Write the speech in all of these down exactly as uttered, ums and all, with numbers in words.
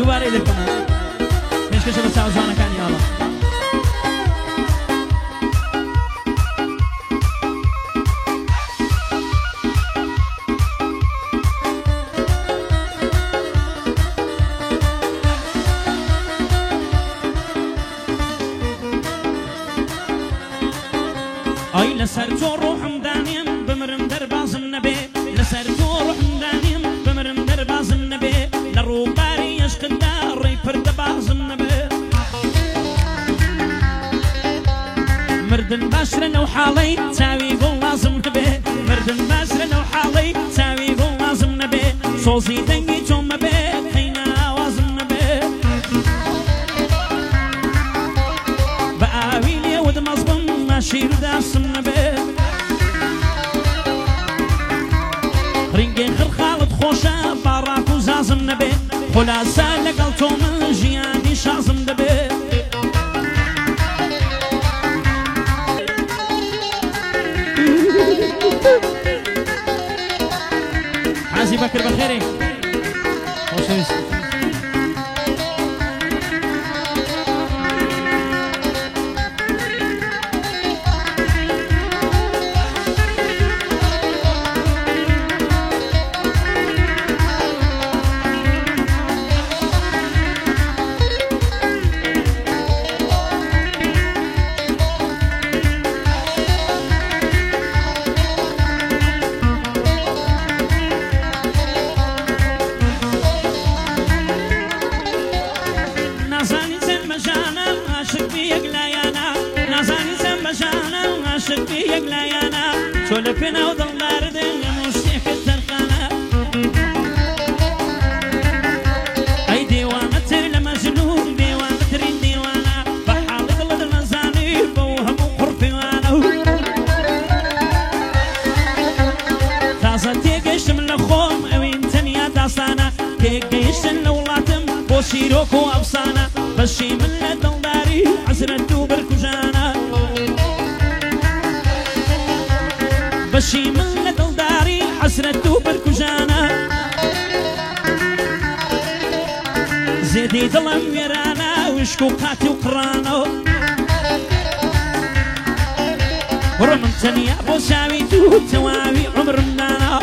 دوباره دەکەمەوە پێشکەشە بە چاوجوانەکانی ئاڵە ئەی لەسەر تۆ ڕۆحم دانیم بمرم دەربازم نەبێ لەسەر تۆ ڕۆحم دانیم بمرم دەربازم نەبێ لە ڕووباری عشقدا ڕێی پردەبازم نەبێ مردن باشرە نەو حاڵەی چاوی گوڵ لازم نەبێ مردن باشرە نەو حاڵەی چاوی گوڵ لازم نەبێ سۆزی دەنگی تۆ مەبێ قەینە ئاوازم نەبێ بە ئاوی لێوت مەزبم ماشیر داسم نەبێ ڕینگەی خڕخاڵت خۆشە باڕاک و زازم نەبێ خولاسە لەگەڵ تۆ من ژیانی شازم دەبێ حازی بەکر بەخێرێ خۆشەویست تۆ لە پێناو دڵداردن هەموو شتێکت تەرخانە ئەی دێوانەتر لە مەجنون دێوانەترین دێوانە بە حاڵی دڵت نەزانی بەو هەموو قوڕپیوانە تازە تێگەیشتم لە خۆم ئەوین تەنیا داستانە تێگەیشتن لە وڵاتم بۆ شیرۆک و ئەفسانە بەشی من لە دڵداری حەسرەت و بەرکوژانە بەشی من لە دڵداری حەسرەت و بەرکوژانە زێدەی دڵم وێرانە وشک و قاتی و قڕانە وڕە من تەنیا بۆ چاوی دوو تەواوی عومرم دانا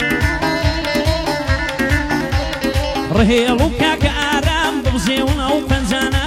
ڕهێڵ و کاکە ئارام ببزێونە و پەنجانە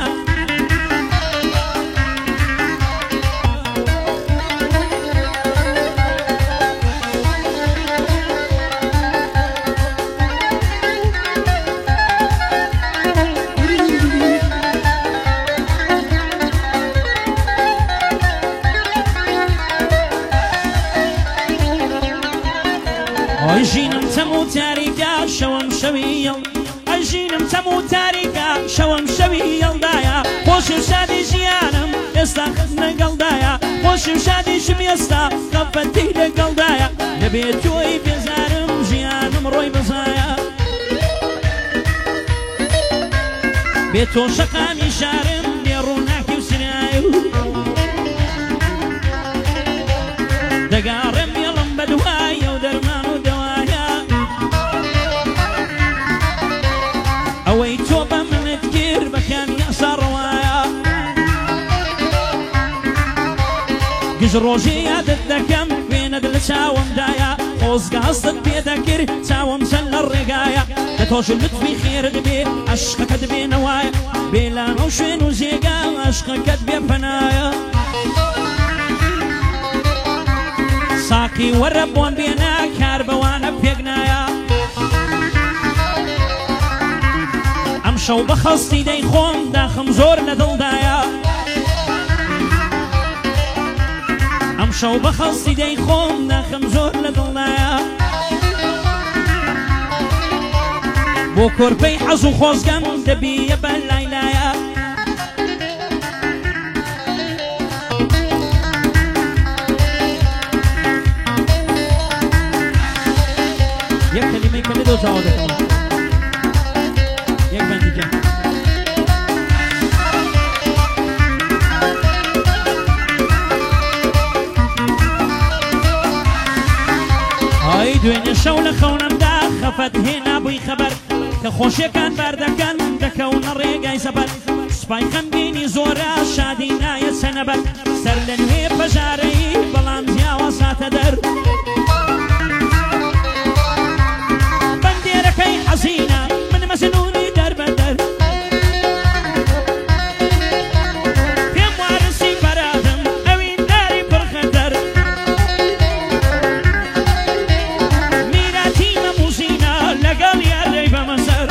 ئەژینم تەم و تاریکە شەوەم شەوی یەڵ ئەژینم تەم و تاریکە شەوەم شەوی یەڵدایە خۆشی و شادی ژیانم ئێستا لەگەڵدایە خۆشی و شادیشم ئێستا قەفەتی لەگەڵدایە لەبێت تۆی بێزارم ژیانم ڕۆی بەزایە بێت تۆ شەقامی شارم بێ ڕووناکی و سنایە دەگاڕێم یەڵم بەدوایە و دەرمان و دەوایە ئەوەی تۆ بە منت کرد بەکانی ئەسا ڕەوایە گژ ڕۆژێ یادت دەکەم وێنەت لە چاوەمدایە خۆزگە هەستت پێ دەکرد چاوەم چەند لە ڕێگایە لە تۆش لوتفی خێرت بێ عەشقەکەت بێنەوایە بێلان و شوێن و جێگا عەشقەکەت بێ پەنایە ساقی وەرە بۆم بێنە کار بەوانە پێک نایە ئەم شەو بە خەستی دەی خۆم داخم زۆر لە دڵدایە ئەم شەو بە خەستی دەی خۆم داخم زۆر لە دڵدایە بۆ کۆرپەی حەز و خۆزگەم دەبیە بە لایلایە یک کلمه کلی دو تا آده کنم یک بندی جا های دوێنێ شەو لە خەونەمدا خەفەت هێنا بووی خەبەر کە خۆشیەکان باردەکەن دەکەونە ڕێگای زەبەر سوپای خەمگینی زۆرە شادی نایە چەنەبەر سەر لە نوێ پەژارەی بەڵام جیاوە ساتە دەر بەندێرەکەی حەزینە من مەزنونی دەربەدەر پێم وارسی بەرادم ئەوین داری پڕخەدەر میراتی مەموزینە لەگەڵ یاڕێی بەمەسەر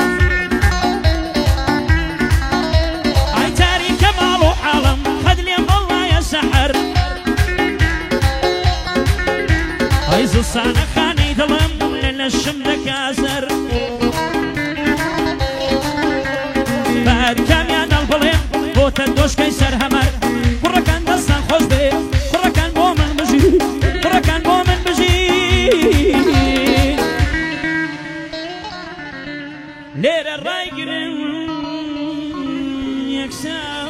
ئای تاریکە ماڵ و عاڵم قەد لێم وەڵایە سەحەر ئای زستانە خانەی دڵم لە لەشم دەکازەر بەهەر کامیان هەڵبڵێم بۆتە دۆشکەی سەر هەمەر کوڕەکان دەستان خۆش بێ کوڕەکان بۆ من بژی کوڕەکان بۆ من بژی لێرە ڕایگرن یەکسان